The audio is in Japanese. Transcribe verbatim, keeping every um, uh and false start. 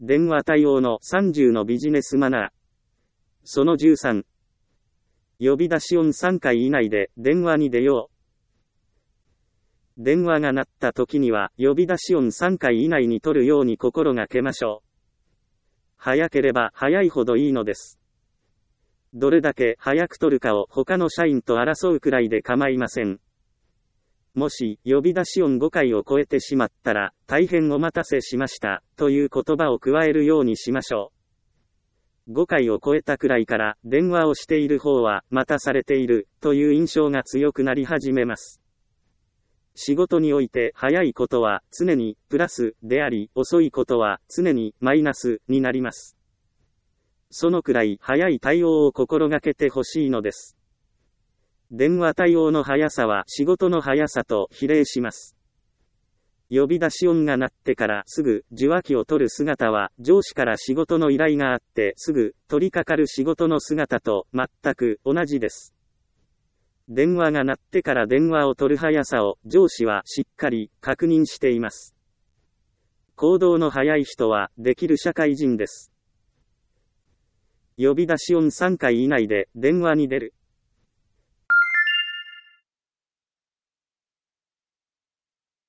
電話対応のさんじゅうのビジネスマナー。そのじゅうさん。呼び出し音さんかい以内で電話に出よう。電話が鳴った時には呼び出し音さんかい以内に取るように心がけましょう。早ければ早いほどいいのです。どれだけ早く取るかを他の社員と争うくらいで構いません。もし呼び出し音ごかいを超えてしまったら、大変お待たせしましたという言葉を加えるようにしましょう。ごかいを超えたくらいから電話をしている方は待たされているという印象が強くなり始めます。仕事において早いことは常にプラスであり、遅いことは常にマイナスになります。そのくらい早い対応を心がけてほしいのです。電話対応の速さは仕事の速さと比例します。呼び出し音が鳴ってからすぐ受話器を取る姿は上司から仕事の依頼があってすぐ取り掛かる仕事の姿と全く同じです。電話が鳴ってから電話を取る速さを上司はしっかり確認しています。行動の速い人はできる社会人です。呼び出し音さんかい以内で電話に出る。